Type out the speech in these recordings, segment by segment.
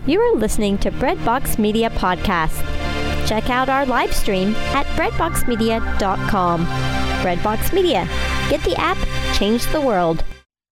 You are listening to Breadbox Media Podcast. Check out our live stream at breadboxmedia.com. Breadbox Media. Get the app, change the world.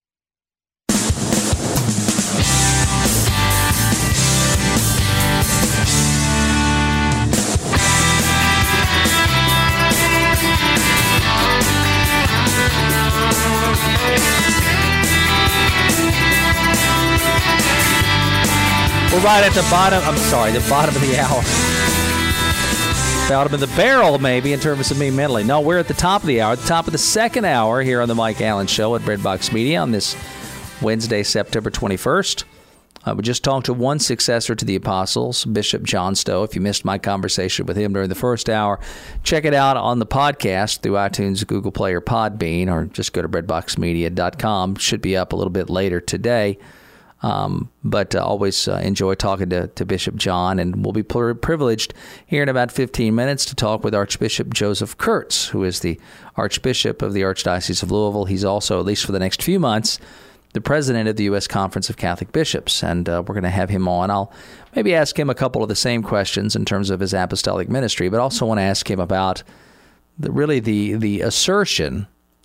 We're right at the bottom of the hour. Bottom of the barrel, maybe, in terms of me mentally. No, we're at the top of the hour, the top of the second hour here on the Mike Allen Show at Breadbox Media on this Wednesday, September 21st. We just talked to one successor to the apostles, Bishop John Stowe. If you missed my conversation with him during the first hour, check it out on the podcast through iTunes, Google Play, or Podbean, or just go to breadboxmedia.com. Should be up a little bit later today. But always enjoy talking to Bishop John, and we'll be privileged here in about 15 minutes to talk with Archbishop Joseph Kurtz, who is the Archbishop of the Archdiocese of Louisville. He's also, at least for the next few months, the president of the U.S. Conference of Catholic Bishops, and we're going to have him on. I'll maybe ask him a couple of the same questions in terms of his apostolic ministry, but also want to ask him about the assertion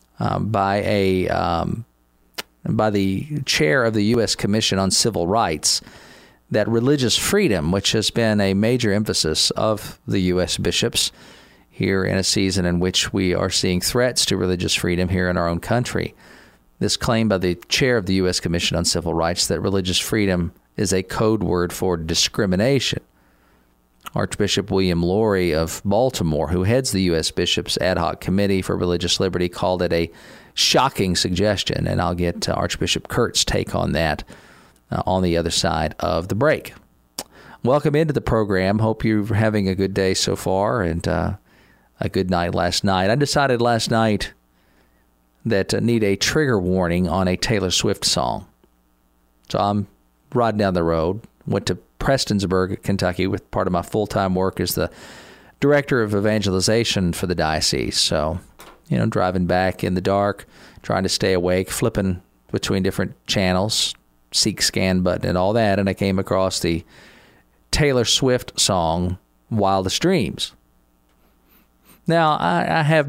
by the chair of the U.S. Commission on Civil Rights that religious freedom, which has been a major emphasis of the U.S. bishops here in a season in which we are seeing threats to religious freedom here in our own country, this claim by the chair of the U.S. Commission on Civil Rights that religious freedom is a code word for discrimination. Archbishop William Lori of Baltimore, who heads the U.S. Bishops' Ad Hoc Committee for Religious Liberty, called it a shocking suggestion, and I'll get Archbishop Kurtz's take on that on the other side of the break. Welcome into the program. Hope you're having a good day so far and a good night last night. I decided last night that I need a trigger warning on a Taylor Swift song. So I'm riding down the road, went to Prestonsburg, Kentucky, with part of my full-time work as the director of evangelization for the diocese. So, driving back in the dark, trying to stay awake, flipping between different channels, seek scan button and all that, and I came across the Taylor Swift song "Wildest Dreams." Now, I've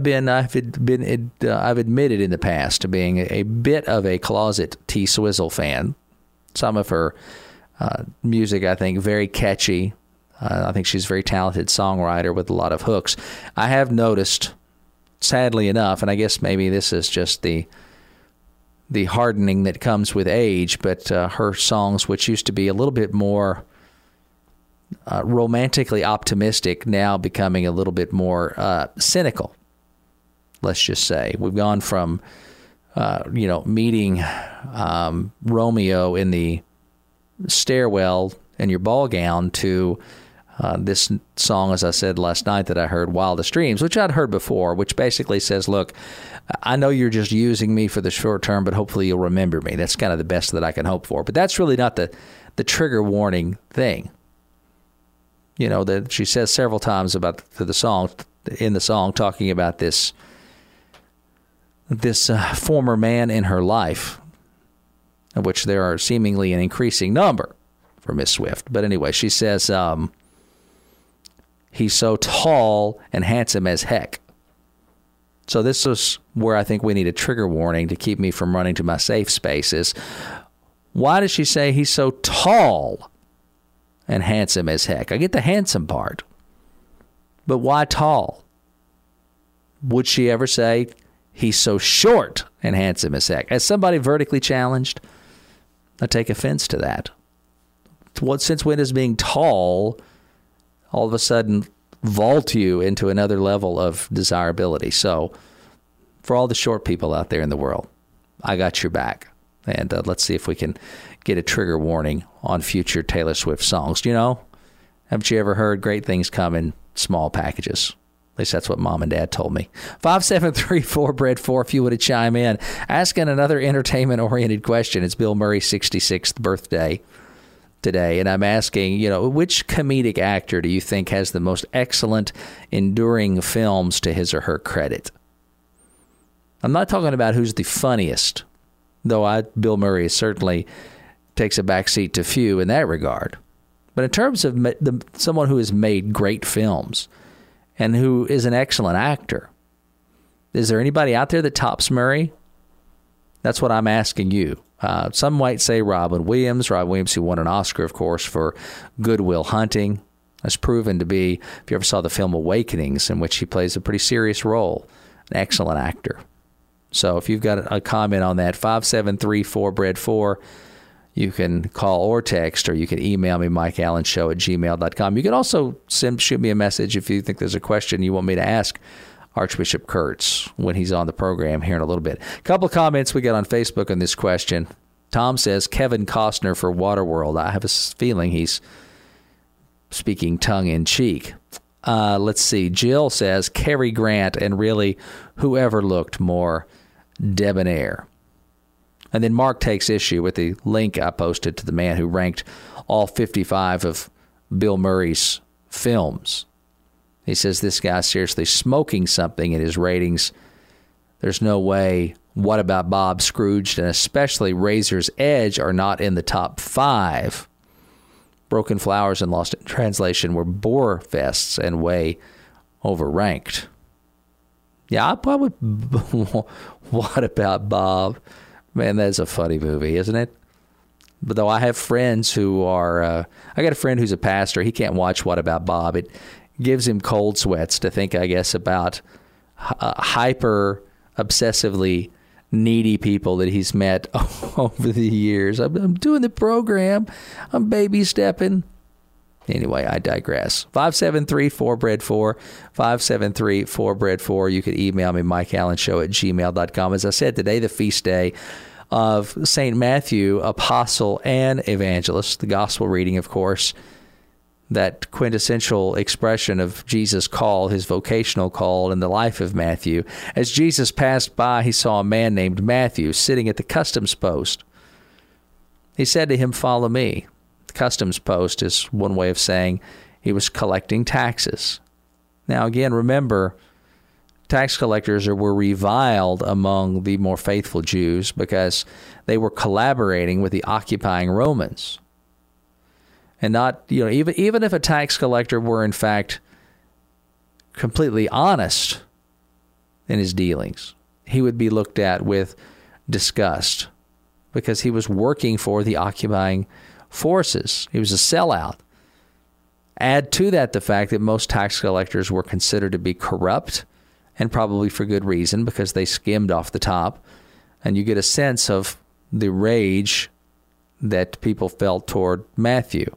admitted in the past to being a bit of a closet T Swizzle fan. Some of her music, I think, very catchy. I think she's a very talented songwriter with a lot of hooks. I have noticed, sadly enough, and I guess maybe this is just the hardening that comes with age, but her songs, which used to be a little bit more romantically optimistic, now becoming a little bit more cynical, let's just say. We've gone from, meeting Romeo in the stairwell in your ball gown to this song, as I said last night, that I heard, "Wildest Dreams," which I'd heard before, which basically says, look, I know you're just using me for the short term, but hopefully you'll remember me. That's kind of the best that I can hope for. But that's really not the trigger warning thing. That she says several times about the song, talking about this former man in her life, of which there are seemingly an increasing number for Miss Swift. But anyway, she says, he's so tall and handsome as heck. So this is where I think we need a trigger warning to keep me from running to my safe spaces. Why does she say he's so tall and handsome as heck? I get the handsome part, but why tall? Would she ever say he's so short and handsome as heck? As somebody vertically challenged, I take offense to that. Since when does being tall all of a sudden vault you into another level of desirability? So for all the short people out there in the world, I got your back. And let's see if we can get a trigger warning on future Taylor Swift songs. Haven't you ever heard great things come in small packages? At least that's what Mom and Dad told me. 573-4-BREAD-4 if you want to chime in. Asking another entertainment-oriented question. It's Bill Murray's 66th birthday today, and I'm asking, which comedic actor do you think has the most excellent, enduring films to his or her credit? I'm not talking about who's the funniest, though Bill Murray certainly takes a backseat to few in that regard. But in terms of someone who has made great films and who is an excellent actor, is there anybody out there that tops Murray? That's what I'm asking you. Some might say Robin Williams. Robin Williams, who won an Oscar, of course, for Good Will Hunting. That's proven to be, if you ever saw the film Awakenings, in which he plays a pretty serious role, an excellent actor. So if you've got a comment on that, 573-4BREAD4, you can call or text, or you can email me, mikeallenshow@gmail.com. You can also shoot me a message if you think there's a question you want me to ask Archbishop Kurtz when he's on the program here in a little bit. A couple of comments we got on Facebook on this question. Tom says Kevin Costner for Waterworld. I have a feeling he's speaking tongue-in-cheek. Let's see. Jill says Cary Grant, and really whoever looked more debonair. And then Mark takes issue with the link I posted to the man who ranked all 55 of Bill Murray's films. He says this guy's seriously smoking something in his ratings. There's no way What About Bob, Scrooged, and especially Razor's Edge are not in the top 5. Broken Flowers and Lost in Translation were bore fests and way overranked. Yeah, I probably... What About Bob? Man, that's a funny movie, isn't it? But though I have friends who are... I got a friend who's a pastor. He can't watch What About Bob. It gives him cold sweats to think, I guess, about hyper obsessively needy people that he's met over the years. I'm doing the program. I'm baby stepping. Anyway, I digress. 573-4BREAD4, 573-4BREAD4. You can email me, mikeallenshow@gmail.com. As I said, today, the feast day of St. Matthew, apostle and evangelist. The gospel reading, of course, that quintessential expression of Jesus' call, his vocational call in the life of Matthew. As Jesus passed by, he saw a man named Matthew sitting at the customs post. He said to him, "Follow me." The customs post is one way of saying he was collecting taxes. Now, again, remember, tax collectors were reviled among the more faithful Jews because they were collaborating with the occupying Romans. And not, even if a tax collector were in fact completely honest in his dealings, he would be looked at with disgust because he was working for the occupying forces. He was a sellout. Add to that the fact that most tax collectors were considered to be corrupt, and probably for good reason, because they skimmed off the top. And you get a sense of the rage that people felt toward Matthew.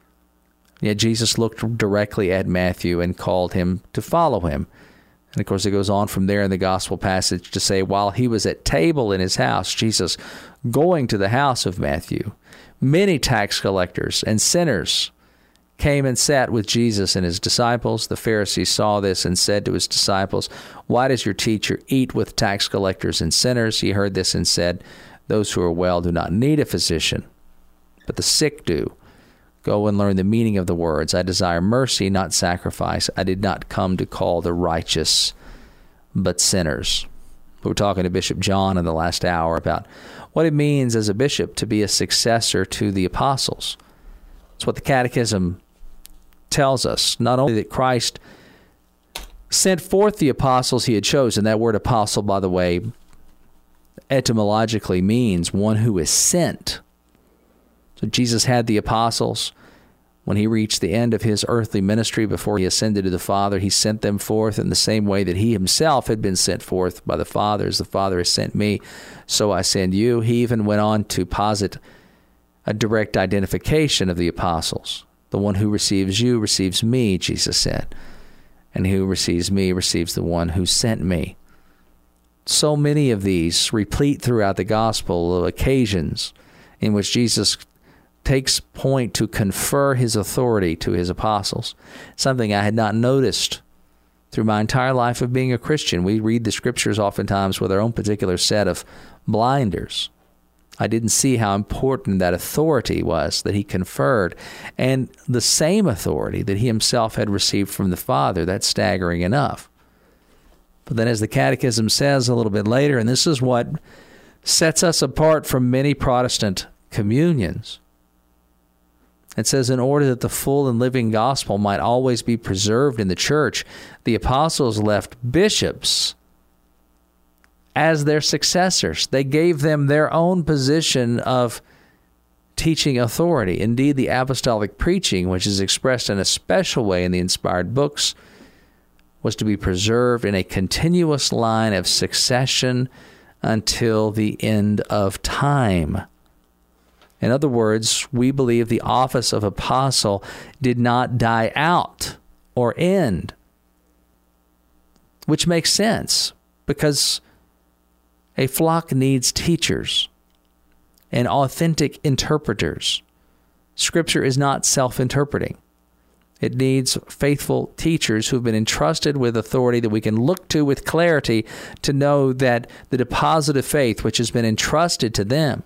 Yet Jesus looked directly at Matthew and called him to follow him. And of course, it goes on from there in the gospel passage to say, while he was at table in his house, Jesus going to the house of Matthew, many tax collectors and sinners came and sat with Jesus and his disciples. The Pharisees saw this and said to his disciples, "Why does your teacher eat with tax collectors and sinners?" He heard this and said, "Those who are well do not need a physician, but the sick do. Go and learn the meaning of the words. I desire mercy, not sacrifice. I did not come to call the righteous, but sinners." We were talking to Bishop John in the last hour about what it means as a bishop to be a successor to the apostles. It's what the Catechism tells us. Not only that Christ sent forth the apostles he had chosen. That word apostle, by the way, etymologically means one who is sent. So Jesus had the apostles. When he reached the end of his earthly ministry before he ascended to the Father, he sent them forth in the same way that he himself had been sent forth by the Father. As the Father has sent me, so I send you. He even went on to posit a direct identification of the apostles. The one who receives you receives me, Jesus said. And who receives me receives the one who sent me. So many of these replete throughout the gospel of occasions in which Jesus takes point to confer his authority to his apostles, something I had not noticed through my entire life of being a Christian. We read the scriptures oftentimes with our own particular set of blinders. I didn't see how important that authority was that he conferred, and the same authority that he himself had received from the Father. That's staggering enough. But then as the Catechism says a little bit later, and this is what sets us apart from many Protestant communions, It says, in order that the full and living gospel might always be preserved in the church, the apostles left bishops as their successors. They gave them their own position of teaching authority. Indeed, the apostolic preaching, which is expressed in a special way in the inspired books, was to be preserved in a continuous line of succession until the end of time. In other words, we believe the office of apostle did not die out or end, which makes sense because a flock needs teachers and authentic interpreters. Scripture is not self-interpreting. It needs faithful teachers who've been entrusted with authority that we can look to with clarity to know that the deposit of faith which has been entrusted to them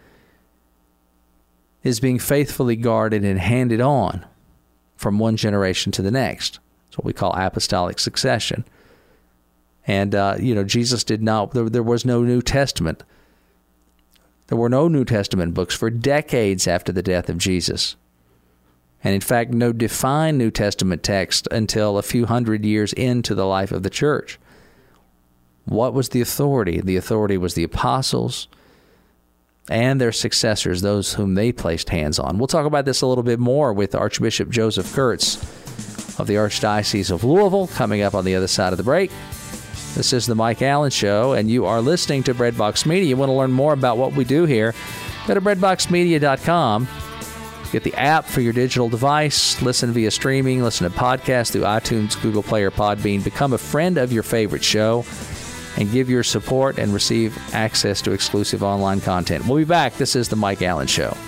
is being faithfully guarded and handed on from one generation to the next. It's what we call apostolic succession. And, Jesus did not, there was no New Testament. There were no New Testament books for decades after the death of Jesus. And in fact, no defined New Testament text until a few hundred years into the life of the church. What was the authority? The authority was the apostles and their successors, those whom they placed hands on. We'll talk about this a little bit more with Archbishop Joseph Kurtz of the Archdiocese of Louisville coming up on the other side of the break. This is the Mike Allen Show, and you are listening to Breadbox Media. You want to learn more about what we do here, go to breadboxmedia.com. Get the app for your digital device. Listen via streaming. Listen to podcasts through iTunes, Google Play, or Podbean. Become a friend of your favorite show and give your support and receive access to exclusive online content. We'll be back. This is the Mike Allen Show.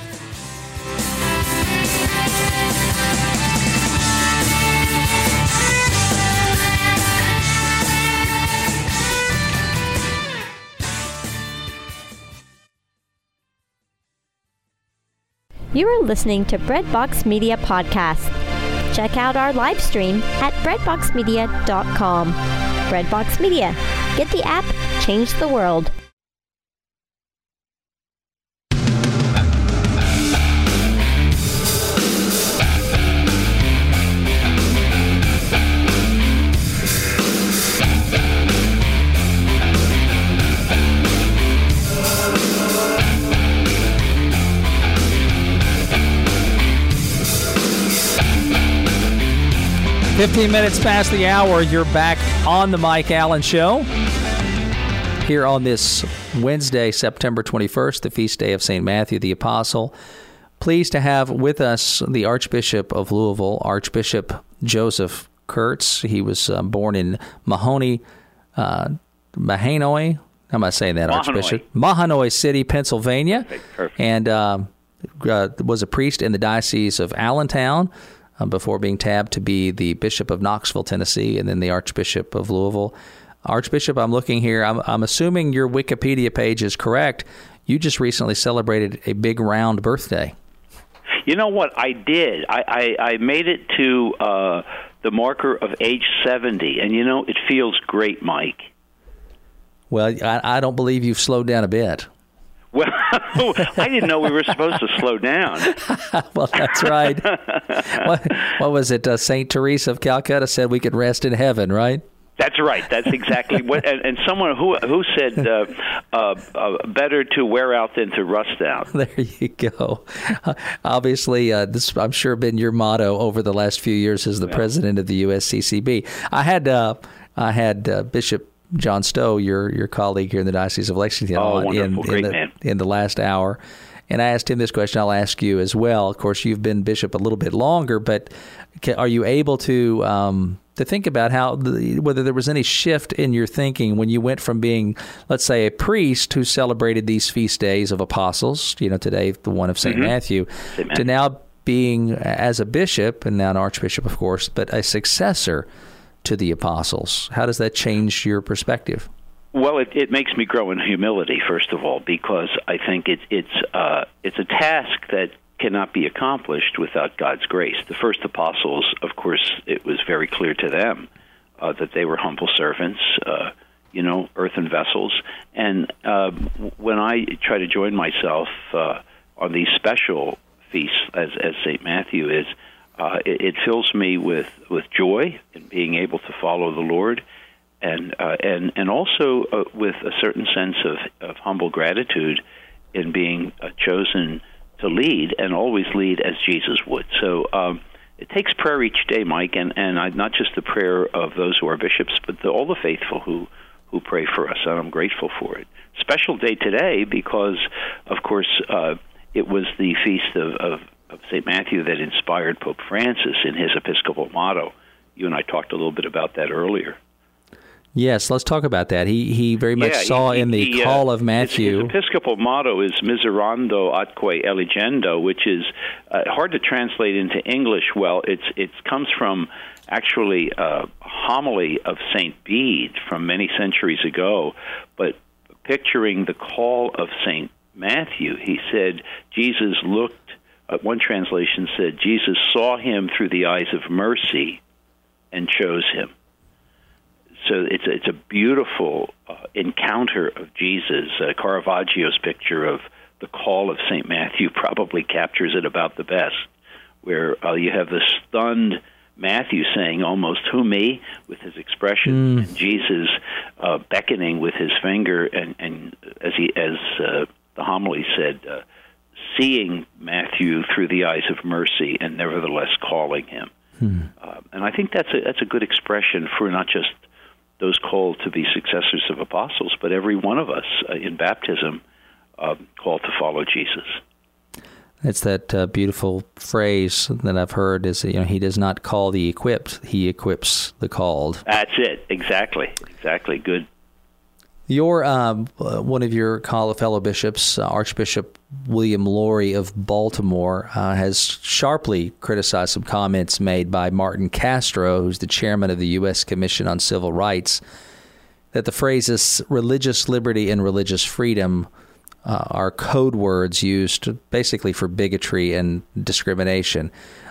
You are listening to Breadbox Media Podcast. Check out our live stream at breadboxmedia.com. Breadbox Media. Get the app, change the world. "15 minutes past the hour, you're back on the Mike Allen Show. Here on this Wednesday, September 21st, the feast day of St. Matthew the Apostle. Pleased to have with us the Archbishop of Louisville, Archbishop Joseph Kurtz. He was born in Mahanoy. How am I saying that, Archbishop? Mahanoy City, Pennsylvania. Perfect. And was a priest in the Diocese of Allentown, before being tabbed to be the Bishop of Knoxville, Tennessee, and then the Archbishop of Louisville. Archbishop, I'm looking here. I'm assuming your Wikipedia page is correct. You just recently celebrated a big round birthday. You know what? I did. I made it to the marker of age 70, and it feels great, Mike. Well, I don't believe you've slowed down a bit. Well, I didn't know we were supposed to slow down. Well, that's right. What was it? St. Teresa of Calcutta said we could rest in heaven, right? That's right. That's exactly what. And someone who said better to wear out than to rust out. There you go. Obviously, this I'm sure been your motto over the last few years as the president of the USCCB. I had Bishop John Stowe, your colleague here in the Diocese of Lexington, in the last hour. And I asked him this question. I'll ask you as well. Of course, you've been bishop a little bit longer, but are you able to think about whether there was any shift in your thinking when you went from being, let's say, a priest who celebrated these feast days of apostles, today the one of St. Matthew, to now being, as a bishop, and now an archbishop, of course, but a successor to the apostles? How does that change your perspective? Well, it makes me grow in humility, first of all, because I think it's a task that cannot be accomplished without God's grace. The first apostles, of course, it was very clear to them that they were humble servants, earthen vessels. And when I try to join myself on these special feasts as St. Matthew is, it fills me with joy in being able to follow the Lord, and also with a certain sense of humble gratitude in being chosen to lead, and always lead as Jesus would. So it takes prayer each day, Mike, and not just the prayer of those who are bishops, but all the faithful who pray for us, and I'm grateful for it. Special day today because, of course, it was the feast of St. Matthew that inspired Pope Francis in his Episcopal motto. You and I talked a little bit about that earlier. Yes, let's talk about that. He very much saw in the call of Matthew. His Episcopal motto is Miserando atque eligendo, which is hard to translate into English. Well, it comes from actually a homily of St. Bede from many centuries ago, but picturing the call of St. Matthew, he said, Jesus looked, one translation said, Jesus saw him through the eyes of mercy and chose him. So it's a beautiful encounter of Jesus. Caravaggio's picture of the call of St. Matthew probably captures it about the best, where you have the stunned Matthew saying almost, "Who, me?" with his expression, and Jesus beckoning with his finger, and as the homily said, seeing Matthew through the eyes of mercy and nevertheless calling him. And I think that's a good expression for not just those called to be successors of apostles, but every one of us in baptism called to follow Jesus. It's that beautiful phrase that I've heard is, he does not call the equipped, he equips the called. That's it. Exactly. Good. Your one of your fellow bishops, Archbishop William Lori of Baltimore, has sharply criticized some comments made by Martin Castro, who's the chairman of the U.S. Commission on Civil Rights, that the phrases religious liberty and religious freedom are code words used basically for bigotry and discrimination.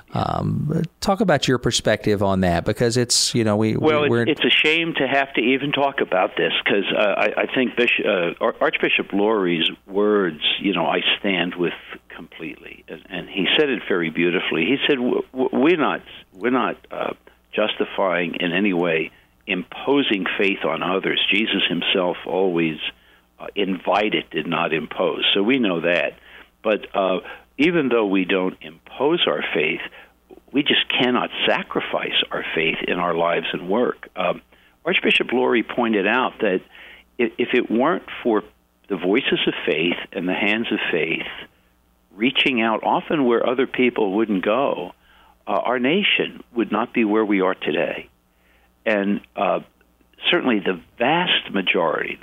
Talk about your perspective on that, because it's, it's a shame to have to even talk about this, because I think Archbishop Lori's words, I stand with completely, and he said it very beautifully. He said, we're not justifying in any way imposing faith on others. Jesus himself always invited, did not impose. So we know that. But even though we don't impose our faith, we just cannot sacrifice our faith in our lives and work. Archbishop Lori pointed out that if it weren't for the voices of faith and the hands of faith reaching out often where other people wouldn't go, our nation would not be where we are today. And certainly the vast majority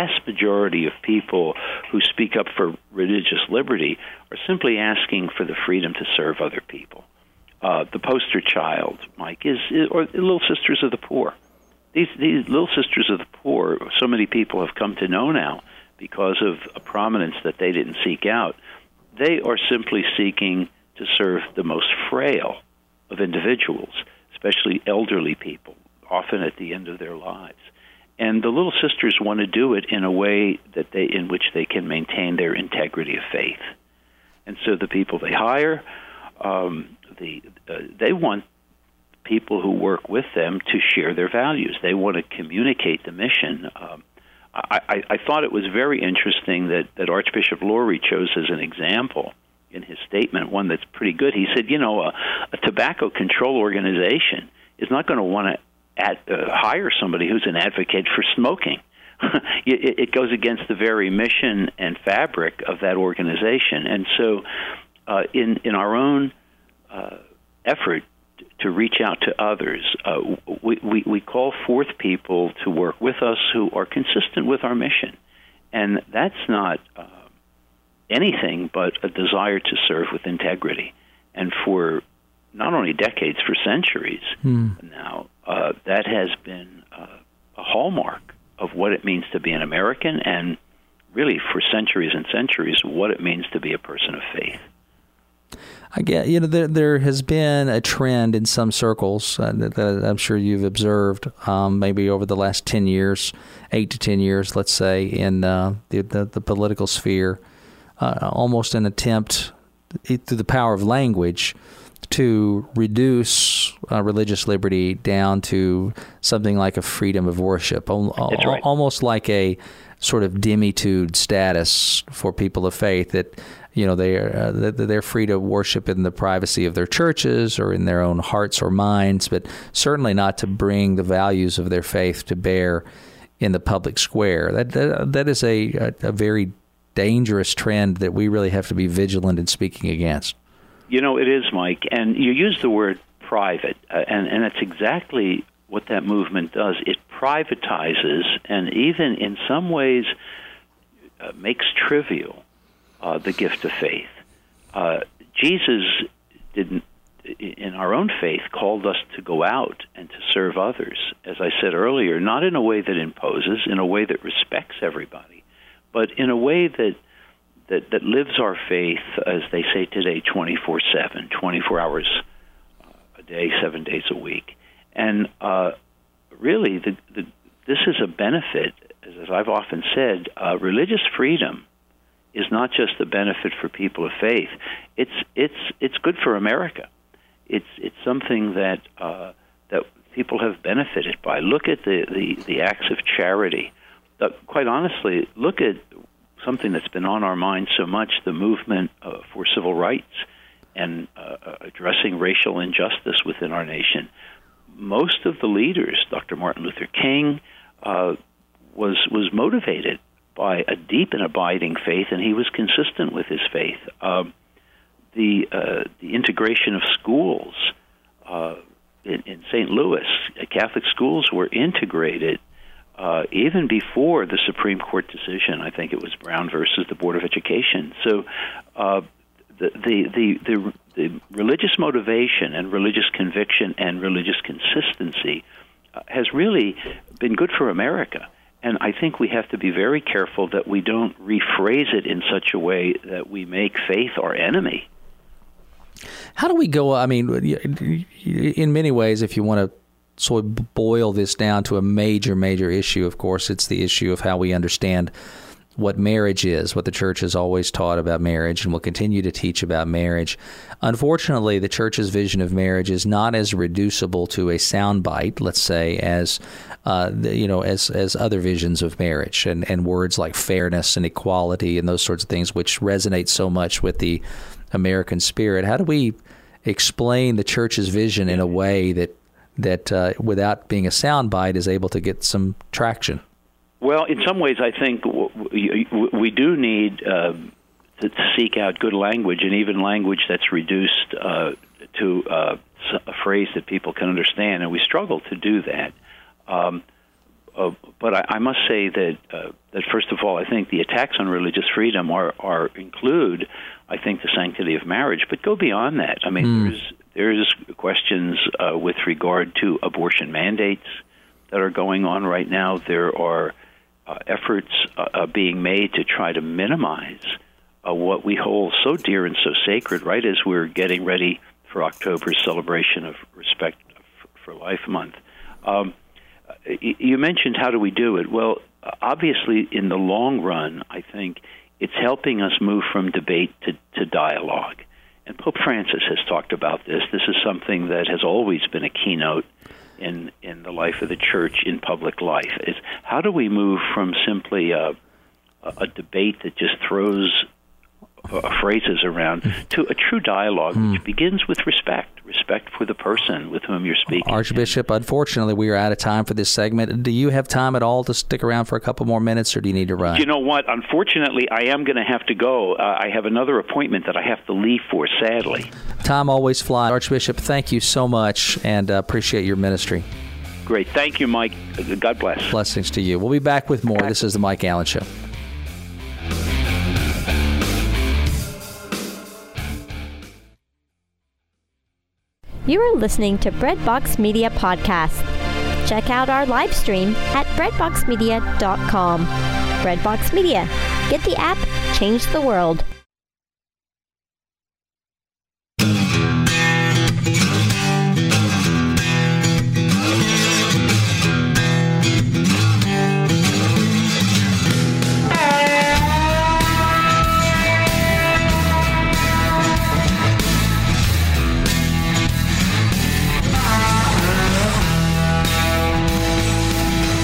of people who speak up for religious liberty are simply asking for the freedom to serve other people. The poster child, Mike, or Little Sisters of the Poor. These Little Sisters of the Poor, so many people have come to know now because of a prominence that they didn't seek out. They are simply seeking to serve the most frail of individuals, especially elderly people, often at the end of their lives. And the Little Sisters want to do it in a way in which they can maintain their integrity of faith. And so the people they hire, they want people who work with them to share their values. They want to communicate the mission. I thought it was very interesting that Archbishop Lori chose as an example in his statement one that's pretty good. He said, a tobacco control organization is not going to want to hire somebody who's an advocate for smoking. It goes against the very mission and fabric of that organization. And so in our own effort to reach out to others, we call forth people to work with us who are consistent with our mission. And that's not anything but a desire to serve with integrity. And for not only decades, for centuries now, that has been a hallmark of what it means to be an American, and really for centuries and centuries, what it means to be a person of faith. I get, there has been a trend in some circles that I'm sure you've observed, maybe over the last 10 years, 8 to 10 years, let's say, in the political sphere, almost an attempt through the power of language, to reduce religious liberty down to something like a freedom of worship, almost like a sort of demitude status for people of faith, that they're free to worship in the privacy of their churches or in their own hearts or minds, but certainly not to bring the values of their faith to bear in the public square. That is a very dangerous trend that we really have to be vigilant in speaking against. It is, Mike, and you use the word private, and that's exactly what that movement does. It privatizes and even in some ways makes trivial the gift of faith. Jesus didn't, in our own faith, called us to go out and to serve others, as I said earlier, not in a way that imposes, in a way that respects everybody, but in a way that lives our faith, as they say today, 24/7, 24 hours a day, 7 days a week. And really, this is a benefit, as I've often said. Religious freedom is not just a benefit for people of faith. It's good for America. It's something that people have benefited by. Look at the acts of charity. Quite honestly, look at something that's been on our minds so much, the movement for civil rights and addressing racial injustice within our nation. Most of the leaders, Dr. Martin Luther King, was motivated by a deep and abiding faith, and he was consistent with his faith. The integration of schools in St. Louis, Catholic schools were integrated even before the Supreme Court decision. I think it was Brown versus the Board of Education. So the religious motivation and religious conviction and religious consistency has really been good for America. And I think we have to be very careful that we don't rephrase it in such a way that we make faith our enemy. How do we go? I mean, in many ways, if you want to sort of boil this down to a major issue, of course, it's the issue of how we understand what marriage is, what the church has always taught about marriage and will continue to teach about marriage. Unfortunately, the church's vision of marriage is not as reducible to a soundbite, let's say, as other visions of marriage and words like fairness and equality and those sorts of things, which resonate so much with the American spirit. How do we explain the church's vision in a way that without being a soundbite is able to get some traction? Well, in some ways, I think we do need to seek out good language, and even language that's reduced to a phrase that people can understand, and we struggle to do that. But I must say that first of all, I think the attacks on religious freedom include, I think, the sanctity of marriage, but go beyond that. I mean, there's questions with regard to abortion mandates that are going on right now. There are efforts being made to try to minimize what we hold so dear and so sacred, right as we're getting ready for October's celebration of Respect for Life Month. You mentioned how do we do it? Well, obviously, in the long run, I think it's helping us move from debate to dialogue. And Pope Francis has talked about this. This is something that has always been a keynote in the life of the church in public life. Is how do we move from simply a debate that just throws phrases around to a true dialogue which begins with respect for the person with whom you're speaking. Archbishop, unfortunately, we are out of time for this segment. Do you have time at all to stick around for a couple more minutes, or do you need to run? You know what? Unfortunately, I am going to have to go. I have another appointment that I have to leave for, sadly. Time always flies. Archbishop, thank you so much, and appreciate your ministry. Great. Thank you, Mike. God bless. Blessings to you. We'll be back with more. This is The Mike Allen Show. You are listening to Breadbox Media Podcast. Check out our live stream at breadboxmedia.com. Breadbox Media. Get the app, change the world.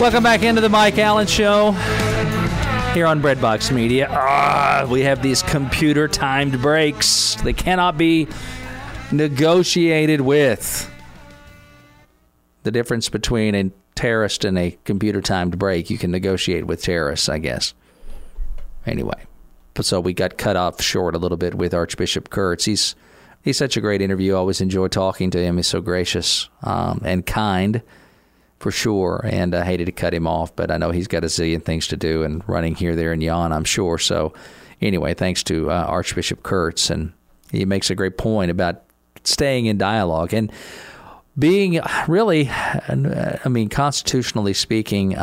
Welcome back into the Mike Allen Show here on Breadbox Media. We have these computer-timed breaks. They cannot be negotiated with. The difference between a terrorist and a computer-timed break, you can negotiate with terrorists, I guess. Anyway, so we got cut off short a little bit with Archbishop Kurtz. He's such a great interview. I always enjoy talking to him. He's so gracious and kind, for sure. And I hated to cut him off, but I know he's got a zillion things to do and running here, there, and yon, I'm sure. So anyway, thanks to Archbishop Kurtz. And he makes a great point about staying in dialogue and being really, I mean, constitutionally speaking,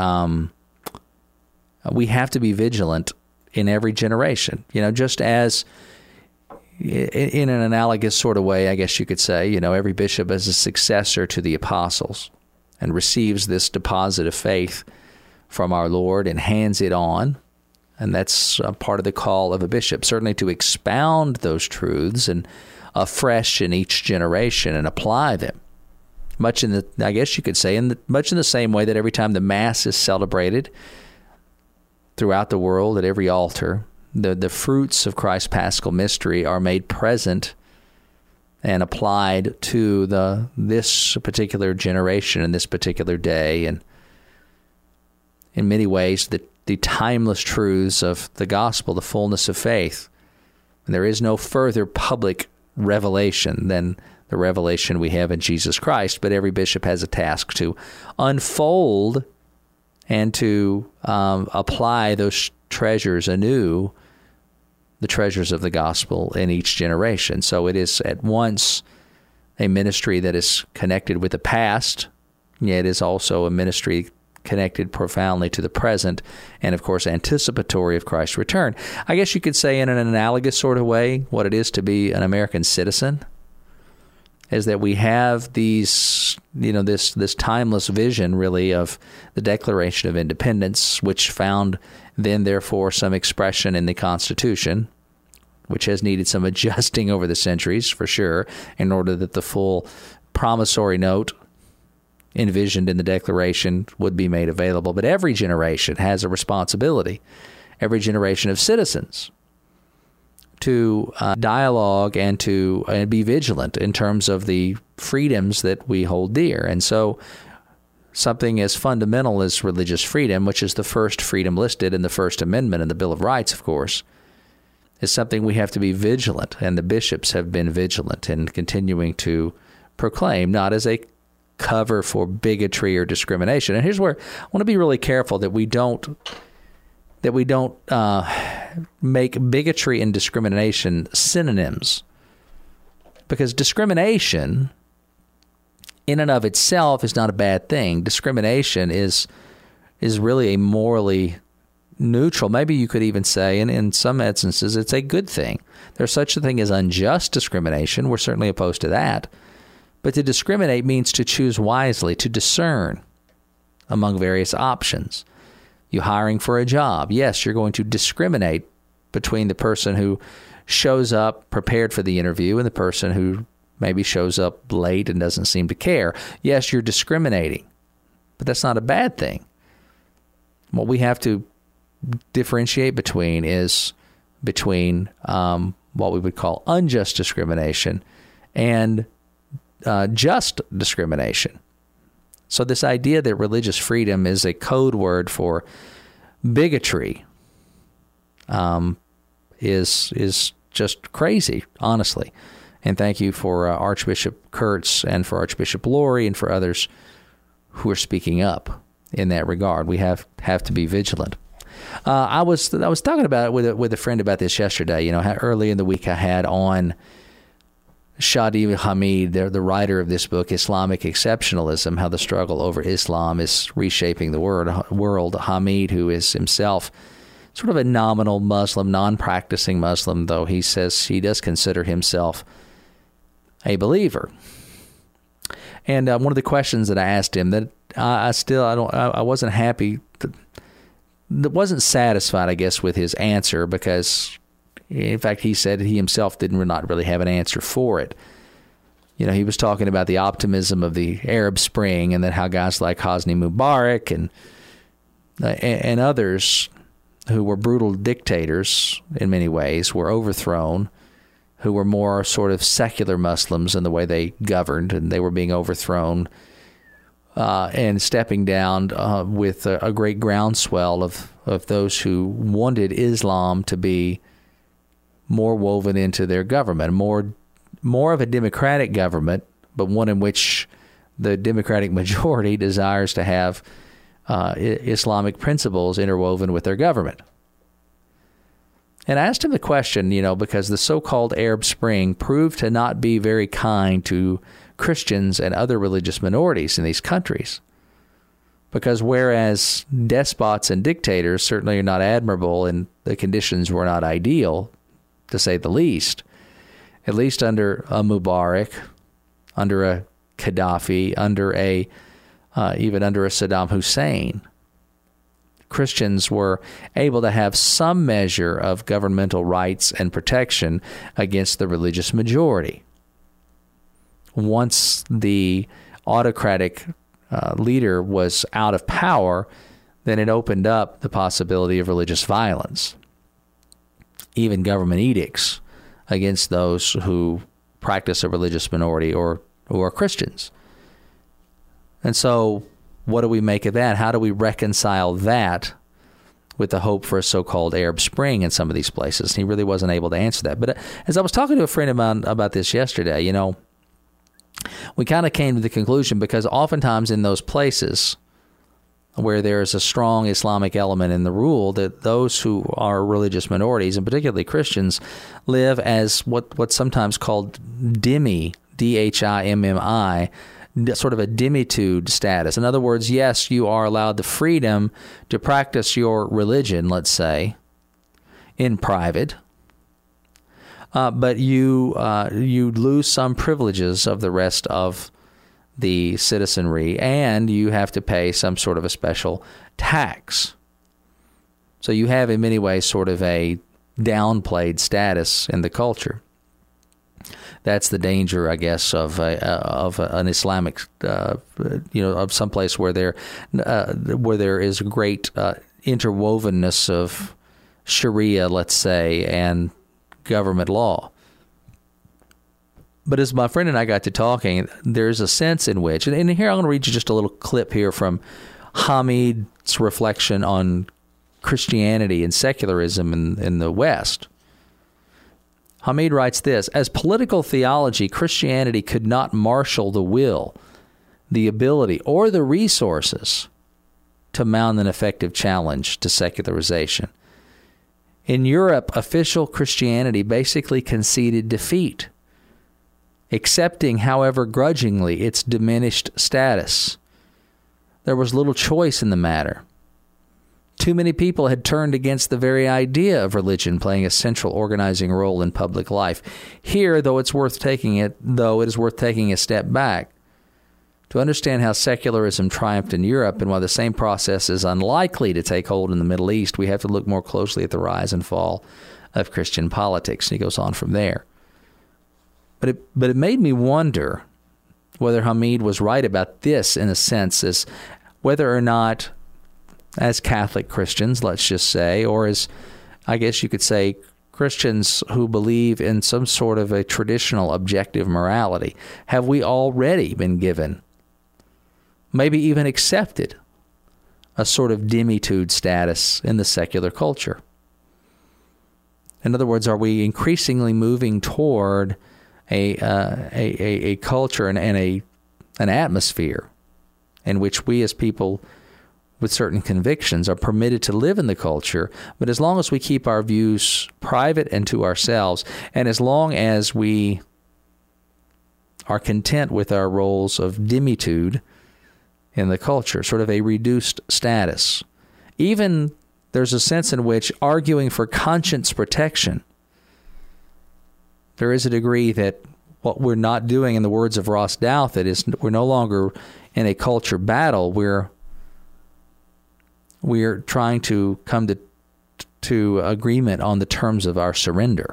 we have to be vigilant in every generation. You know, just as in an analogous sort of way, I guess you could say, you know, every bishop is a successor to the apostles and receives this deposit of faith from our Lord and hands it on. And that's a part of the call of a bishop, certainly to expound those truths and afresh in each generation and apply them. Much in the, I guess you could say, much in the same way that every time the Mass is celebrated throughout the world at every altar, the fruits of Christ's Paschal mystery are made present and applied to this particular generation and this particular day. And in many ways, the timeless truths of the gospel, the fullness of faith. And there is no further public revelation than the revelation we have in Jesus Christ, but every bishop has a task to unfold and to apply those treasures anew, the treasures of the gospel in each generation. So it is at once a ministry that is connected with the past, yet it is also a ministry connected profoundly to the present, and of course anticipatory of Christ's return. I guess you could say in an analogous sort of way what it is to be an American citizen is that we have these, you know, this timeless vision really of the Declaration of Independence, which found then therefore some expression in the Constitution, which has needed some adjusting over the centuries for sure, in order that the full promissory note envisioned in the Declaration would be made available. But every generation has a responsibility, every generation of citizens, to dialogue and to be vigilant in terms of the freedoms that we hold dear. And so something as fundamental as religious freedom, which is the first freedom listed in the First Amendment in the Bill of Rights, of course, is something we have to be vigilant, and the bishops have been vigilant in continuing to proclaim, not as a cover for bigotry or discrimination. And here's where I want to be really careful that we don't make bigotry and discrimination synonyms, because discrimination in and of itself is not a bad thing. Discrimination is really a morally neutral, maybe you could even say, and in some instances, it's a good thing. There's such a thing as unjust discrimination. We're certainly opposed to that. But to discriminate means to choose wisely, to discern among various options. You hiring for a job, yes, you're going to discriminate between the person who shows up prepared for the interview and the person who maybe shows up late and doesn't seem to care. Yes, you're discriminating, but that's not a bad thing. What we have to differentiate between is what we would call unjust discrimination and just discrimination. So this idea that religious freedom is a code word for bigotry is just crazy, honestly. And thank you for Archbishop Kurtz and for Archbishop Lori and for others who are speaking up in that regard. We have to be vigilant. I was talking about it with a friend about this yesterday. You know, how early in the week I had on Shadi Hamid, the writer of this book, Islamic Exceptionalism, How the Struggle Over Islam is Reshaping the World. Hamid, who is himself sort of a nominal Muslim, non-practicing Muslim, though he says he does consider himself a believer. And one of the questions that I asked him that I wasn't happy, wasn't satisfied, I guess, with his answer, because in fact, he said he himself did not really have an answer for it. You know, he was talking about the optimism of the Arab Spring and then how guys like Hosni Mubarak and and others who were brutal dictators in many ways were overthrown, who were more sort of secular Muslims in the way they governed, and they were being overthrown and stepping down with a great groundswell of those who wanted Islam to be more woven into their government, more of a democratic government, but one in which the democratic majority desires to have Islamic principles interwoven with their government. And I asked him the question, because the so-called Arab Spring proved to not be very kind to Christians and other religious minorities in these countries. Because whereas despots and dictators certainly are not admirable and the conditions were not ideal, to say the least, at least under a Mubarak, under a Gaddafi, even under a Saddam Hussein, Christians were able to have some measure of governmental rights and protection against the religious majority. Once the autocratic leader was out of power, then it opened up the possibility of religious violence, even government edicts against those who practice a religious minority or who are Christians. And so what do we make of that? How do we reconcile that with the hope for a so-called Arab Spring in some of these places? He really wasn't able to answer that. But as I was talking to a friend of mine about this yesterday, we kind of came to the conclusion, because oftentimes in those places where there is a strong Islamic element in the rule, that those who are religious minorities, and particularly Christians, live as what's sometimes called dhimmi, D-H-I-M-M-I, sort of a dhimmitude status. In other words, yes, you are allowed the freedom to practice your religion, let's say, in private, but you lose some privileges of the rest of the citizenry, and you have to pay some sort of a special tax. So you have, in many ways, sort of a downplayed status in the culture. That's the danger, I guess, of an Islamic, of some place where there is a great interwovenness of Sharia, let's say, and government law. But as my friend and I got to talking, there's a sense in which, and here I'm going to read you just a little clip here from Hamid's reflection on Christianity and secularism in the West. Hamid writes this: as political theology, Christianity could not marshal the will, the ability, or the resources to mount an effective challenge to secularization. In Europe, official Christianity basically conceded defeat, accepting, however grudgingly, its diminished status. There was little choice in the matter. Too many people had turned against the very idea of religion playing a central organizing role in public life. Here, though it is worth taking a step back to understand how secularism triumphed in Europe and why the same process is unlikely to take hold in the Middle East. We have to look more closely at the rise and fall of Christian politics. And he goes on from there. But it made me wonder whether Hamid was right about this, in a sense, as whether or not, as Catholic Christians, let's just say, or as, I guess you could say, Christians who believe in some sort of a traditional objective morality, have we already been given, maybe even accepted, a sort of dhimmitude status in the secular culture? In other words, are we increasingly moving toward a culture and an atmosphere in which we as people with certain convictions are permitted to live in the culture, but as long as we keep our views private and to ourselves, and as long as we are content with our roles of dhimmitude in the culture, sort of a reduced status. Even there's a sense in which arguing for conscience protection, there is a degree that what we're not doing, in the words of Ross Douthat, is we're no longer in a culture battle. We're trying to come to agreement on the terms of our surrender,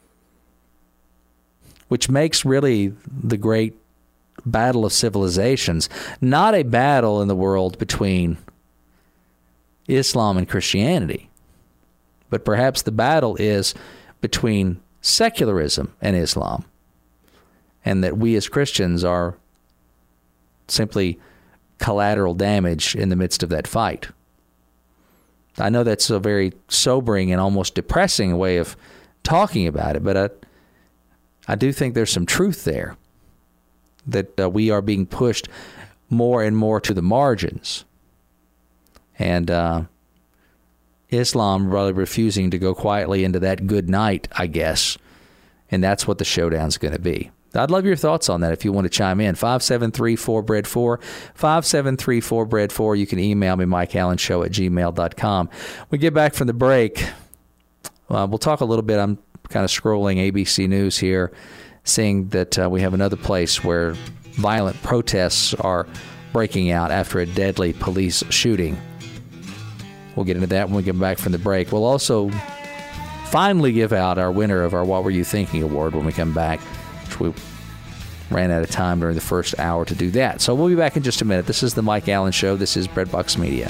which makes really the great battle of civilizations not a battle in the world between Islam and Christianity. But perhaps the battle is between secularism and Islam, and that we as Christians are simply collateral damage in the midst of that fight. I know that's a very sobering and almost depressing way of talking about it, but I do think there's some truth there, that we are being pushed more and more to the margins. And Islam really refusing to go quietly into that good night, I guess. And that's what the showdown's going to be. I'd love your thoughts on that if you want to chime in. 573-4BREAD4, 573-4BREAD4. You can email me, MikeAllenShow@gmail.com. When we get back from the break, we'll talk a little bit. I'm kind of scrolling ABC News here, seeing that we have another place where violent protests are breaking out after a deadly police shooting. We'll get into that when we get back from the break. We'll also finally give out our winner of our What Were You Thinking award when we come back, which we ran out of time during the first hour to do that. So we'll be back in just a minute. This is the Mike Allen Show. This is Breadbox Media.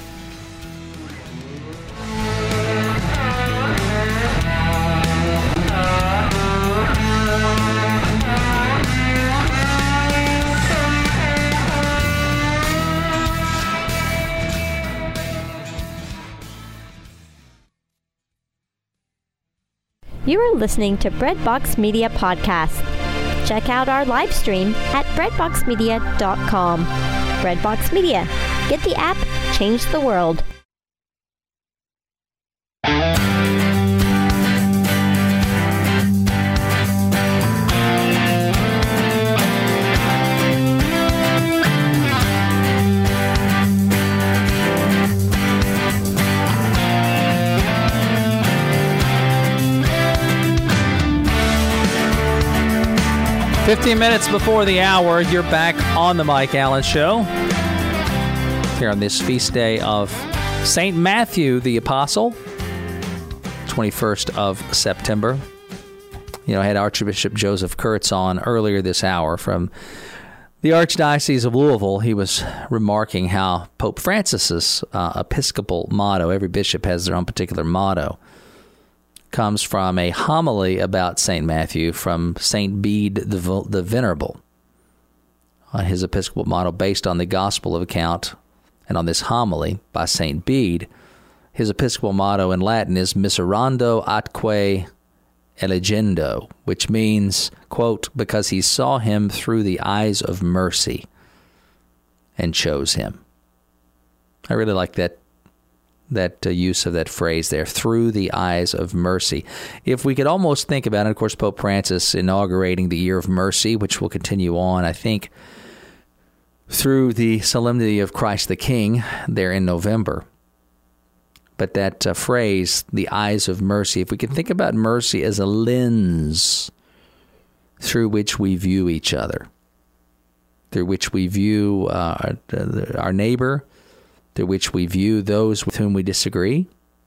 You are listening to Breadbox Media Podcast. Check out our live stream at breadboxmedia.com. Breadbox Media. Get the app, change the world. "15 minutes before the hour, you're back on the Mike Allen Show. Here on this feast day of St. Matthew the Apostle, 21st of September. You know, I had Archbishop Joseph Kurtz on earlier this hour from the Archdiocese of Louisville. He was remarking how Pope Francis's Episcopal motto, every bishop has their own particular motto, comes from a homily about St. Matthew from St. Bede the Venerable. His Episcopal motto based on the Gospel account and on this homily by St. Bede. His Episcopal motto in Latin is Miserando atque elegendo, which means, quote, because he saw him through the eyes of mercy and chose him. I really like that use of that phrase there, through the eyes of mercy. If we could almost think about it, of course, Pope Francis inaugurating the Year of Mercy, which will continue on, I think, through the Solemnity of Christ the King there in November. But that phrase, the eyes of mercy, if we can think about mercy as a lens through which we view each other, through which we view our neighbor, through which we view those with whom we disagree,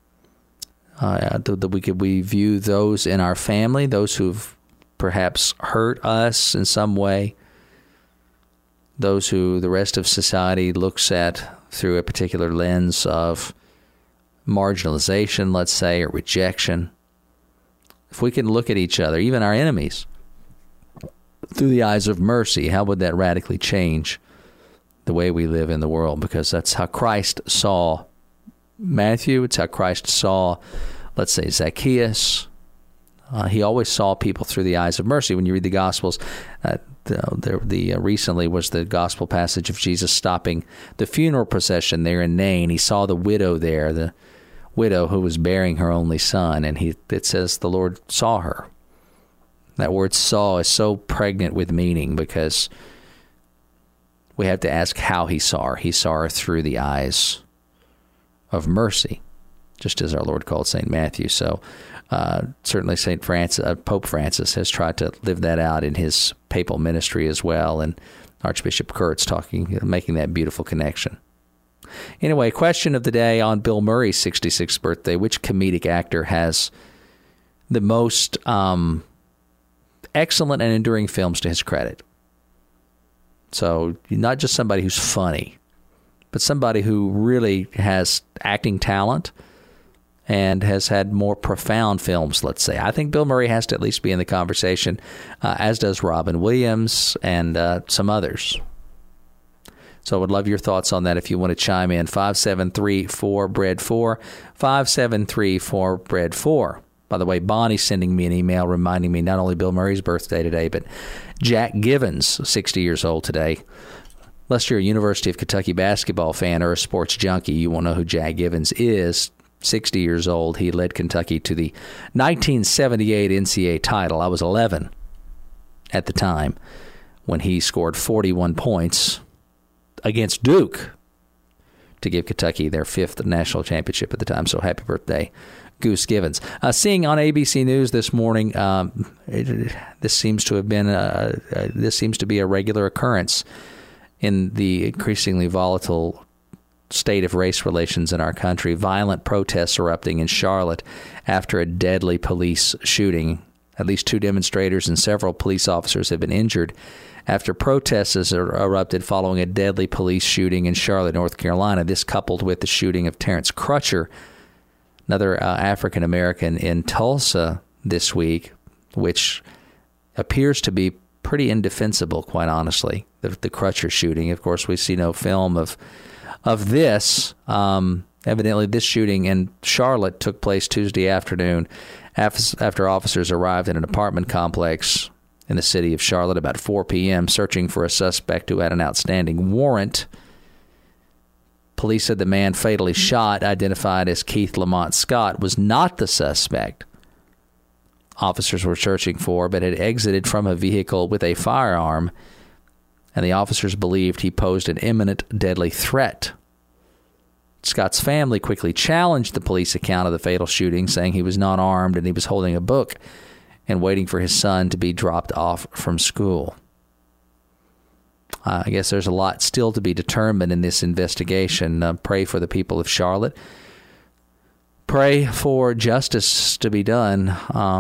we view those in our family, those who've perhaps hurt us in some way, those who the rest of society looks at through a particular lens of marginalization, let's say, or rejection. If we can look at each other, even our enemies, through the eyes of mercy, how would that radically change the way we live in the world? Because that's how Christ saw Matthew. It's how Christ saw, let's say, Zacchaeus. He always saw people through the eyes of mercy. When you read the Gospels, recently was the Gospel passage of Jesus stopping the funeral procession there in Nain. He saw the widow there, the widow who was bearing her only son, and it says the Lord saw her. That word saw is so pregnant with meaning because we have to ask how he saw her. He saw her through the eyes of mercy, just as our Lord called St. Matthew. So certainly Pope Francis has tried to live that out in his papal ministry as well, and Archbishop Kurtz making that beautiful connection. Anyway, question of the day on Bill Murray's 66th birthday: which comedic actor has the most excellent and enduring films to his credit? So not just somebody who's funny, but somebody who really has acting talent and has had more profound films, let's say. I think Bill Murray has to at least be in the conversation, as does Robin Williams and some others. So I would love your thoughts on that if you want to chime in. 573-4BREAD4, 573-4BREAD4. By the way, Bonnie's sending me an email reminding me not only Bill Murray's birthday today, but Jack Givens, 60 years old today. Unless you're a University of Kentucky basketball fan or a sports junkie, you won't know who Jack Givens is. 60 years old. He led Kentucky to the 1978 NCAA title. I was 11 at the time when he scored 41 points against Duke to give Kentucky their 5th national championship at the time. So happy birthday, Goose Givens. Seeing on ABC News this morning, this seems to be a regular occurrence in the increasingly volatile state of race relations in our country. Violent protests erupting in Charlotte after a deadly police shooting. At least 2 demonstrators and several police officers have been injured after protests erupted following a deadly police shooting in Charlotte, North Carolina. This coupled with the shooting of Terrence Crutcher, another African-American in Tulsa this week, which appears to be pretty indefensible, quite honestly, the Crutcher shooting. Of course, we see no film of this. Evidently, this shooting in Charlotte took place Tuesday afternoon after officers arrived in an apartment complex in the city of Charlotte about 4 p.m. searching for a suspect who had an outstanding warrant. Police said the man fatally shot, identified as Keith Lamont Scott, was not the suspect officers were searching for, but had exited from a vehicle with a firearm, and the officers believed he posed an imminent deadly threat. Scott's family quickly challenged the police account of the fatal shooting, saying he was not armed and he was holding a book and waiting for his son to be dropped off from school. I guess there's a lot still to be determined in this investigation. Pray for the people of Charlotte. Pray for justice to be done.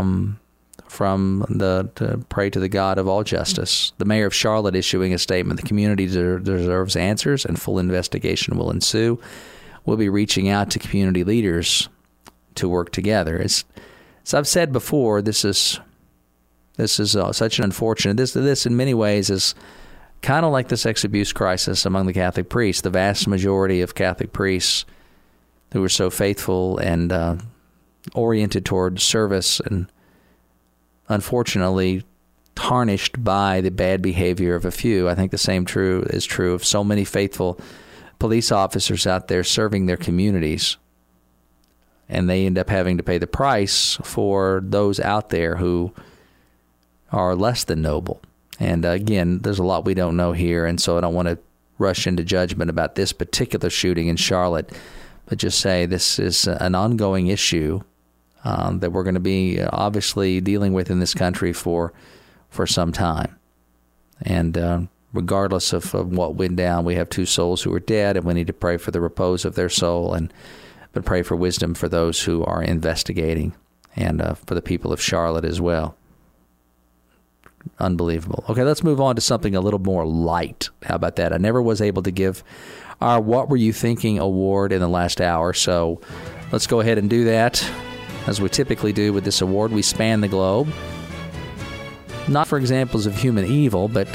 Pray to the God of all justice. The mayor of Charlotte issuing a statement. The community deserves answers, and full investigation will ensue. We'll be reaching out to community leaders to work together. As I've said before, this is such an unfortunate. This in many ways is kind of like the sex abuse crisis among the Catholic priests. The vast majority of Catholic priests who were so faithful and oriented toward service and unfortunately tarnished by the bad behavior of a few. I think the same is true of so many faithful police officers out there serving their communities. And they end up having to pay the price for those out there who are less than noble. And again, there's a lot we don't know here, and so I don't want to rush into judgment about this particular shooting in Charlotte, but just say this is an ongoing issue that we're going to be obviously dealing with in this country for some time. And regardless of what went down, we have 2 souls who are dead, and we need to pray for the repose of their soul, but pray for wisdom for those who are investigating, and for the people of Charlotte as well. Unbelievable. Okay, let's move on to something a little more light. How about that? I never was able to give our What Were You Thinking award in the last hour, so let's go ahead and do that. As we typically do with this award, we span the globe. Not for examples of human evil, but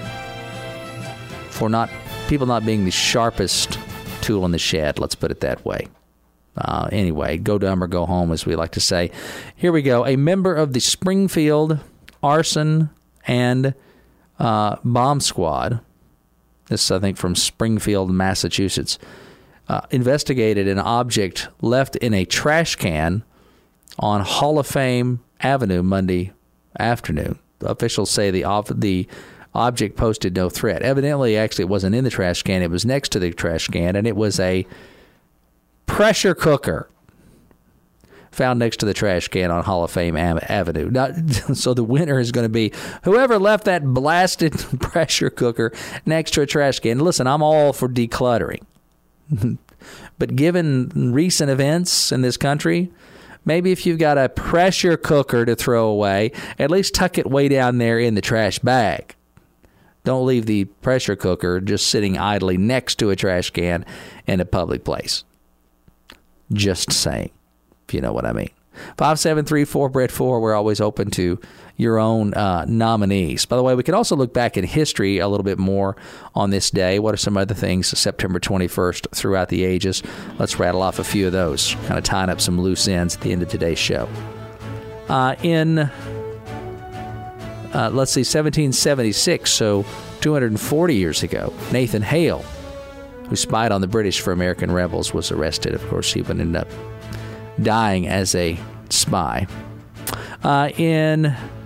for people not being the sharpest tool in the shed, let's put it that way. Anyway, go dumb or go home, as we like to say. Here we go. A member of the Springfield Arson and Bomb Squad, this I think from Springfield, Massachusetts, investigated an object left in a trash can on Hall of Fame Avenue Monday afternoon. Officials say the object posted no threat. Evidently, actually, it wasn't in the trash can. It was next to the trash can, and it was a pressure cooker found next to the trash can on Hall of Fame Avenue. Now, so the winner is going to be whoever left that blasted pressure cooker next to a trash can. Listen, I'm all for decluttering. But given recent events in this country, maybe if you've got a pressure cooker to throw away, at least tuck it way down there in the trash bag. Don't leave the pressure cooker just sitting idly next to a trash can in a public place. Just saying, if you know what I mean. 573-4-BRED-4. We're always open to your own nominees. By the way, we can also look back in history a little bit more on this day. What are some other things September 21st throughout the ages? Let's rattle off a few of those, kind of tying up some loose ends at the end of today's show. In 1776, so 240 years ago, Nathan Hale, who spied on the British for American rebels, was arrested. Of course, he would end up dying as a spy. In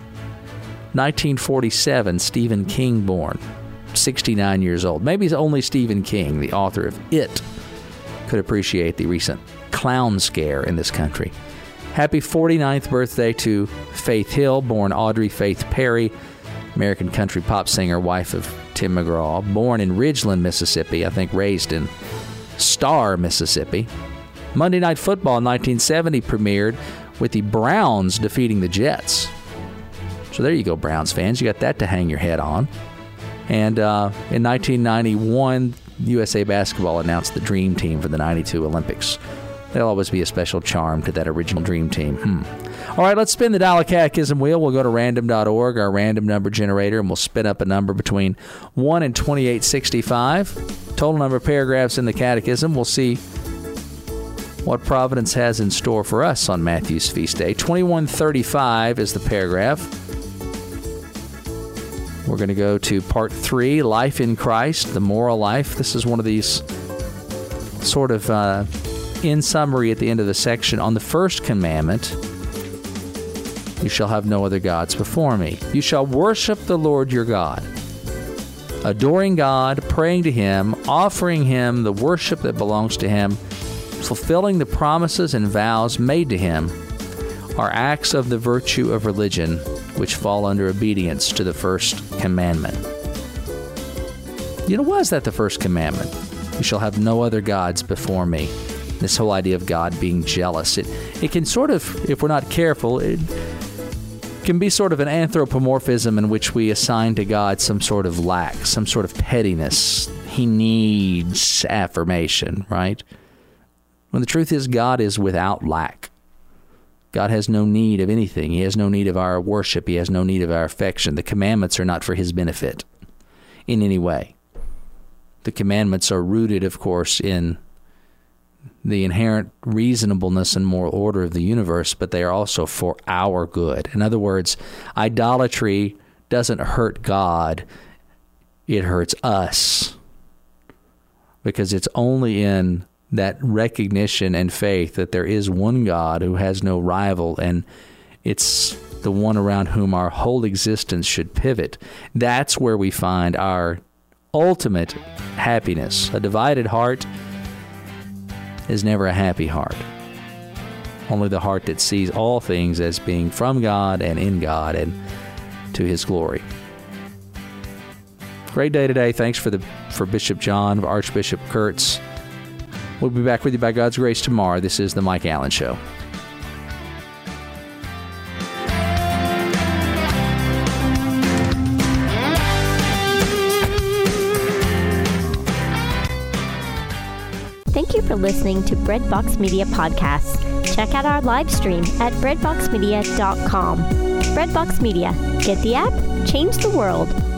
1947, Stephen King born, 69 years old. Maybe only Stephen King, the author of It, could appreciate the recent clown scare in this country. Happy 49th birthday to Faith Hill, born Audrey Faith Perry, American country pop singer, wife of Tim McGraw, born in Ridgeland, Mississippi, I think raised in Star, Mississippi. Monday Night Football in 1970 premiered with the Browns defeating the Jets. So there you go, Browns fans. You got that to hang your head on. And in 1991, USA Basketball announced the Dream Team for the 92 Olympics. There'll always be a special charm to that original Dream Team. All right, let's spin the Dial Catechism wheel. We'll go to random.org, our random number generator, and we'll spin up a number between 1 and 2865. Total number of paragraphs in the Catechism. We'll see what Providence has in store for us on Matthew's feast day. 2135 is the paragraph. We're going to go to part 3, Life in Christ, the moral life. This is one of these sort of, in summary at the end of the section, on the first commandment, you shall have no other gods before me. You shall worship the Lord your God, adoring God, praying to Him, offering Him the worship that belongs to Him, fulfilling the promises and vows made to Him, are acts of the virtue of religion which fall under obedience to the first commandment. You know, why is that the first commandment? You shall have no other gods before me. This whole idea of God being jealous, it can sort of, if we're not careful, it can be sort of an anthropomorphism in which we assign to God some sort of lack, some sort of pettiness. He needs affirmation, right? When the truth is, God is without lack. God has no need of anything. He has no need of our worship. He has no need of our affection. The commandments are not for His benefit in any way. The commandments are rooted, of course, in the inherent reasonableness and moral order of the universe, but they are also for our good. In other words, idolatry doesn't hurt God. It hurts us, because it's only in that recognition and faith that there is one God who has no rival, and it's the one around whom our whole existence should pivot. That's where we find our ultimate happiness. A divided heart is never a happy heart. Only the heart that sees all things as being from God and in God and to His glory. Great day today. Thanks for Bishop John, Archbishop Kurtz. We'll be back with you by God's grace tomorrow. This is The Mike Allen Show. Thank you for listening to Breadbox Media Podcasts. Check out our live stream at breadboxmedia.com. Breadbox Media. Get the app, change the world.